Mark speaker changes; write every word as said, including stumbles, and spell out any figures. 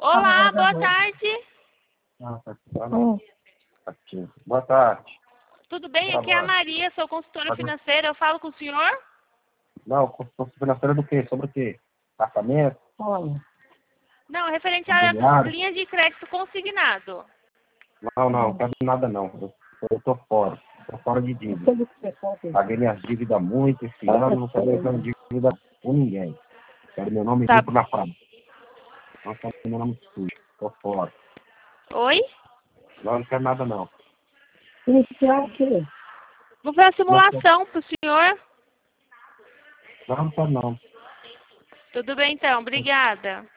Speaker 1: Olá, boa tarde.
Speaker 2: Ah, tá aqui. Ah, não. Aqui. Boa tarde.
Speaker 1: Tudo bem? Aqui é a Maria, sou consultora financeira. Eu falo com o senhor?
Speaker 2: Não, consultora financeira do quê? Sobre o quê? Apartamento?
Speaker 3: Olha,
Speaker 1: Não, referente à
Speaker 2: Imobiliário?
Speaker 1: linha de crédito consignado.
Speaker 2: Não, não, não quero nada não. Eu, eu tô fora. Tô fora de dívida.
Speaker 3: tudo que você conta.
Speaker 2: Paguei minhas dívidas muito esse ano, não quero mais dívida com ninguém. Quero meu nome
Speaker 1: Tá.
Speaker 2: limpo na praia. Não quero meu nome sujo. Tô fora.
Speaker 1: Oi?
Speaker 2: Não, não quero nada não.
Speaker 3: Iniciar o quê?
Speaker 1: Vou fazer a simulação pro senhor.
Speaker 2: Não, não quero não.
Speaker 1: Tudo bem, então. Obrigada.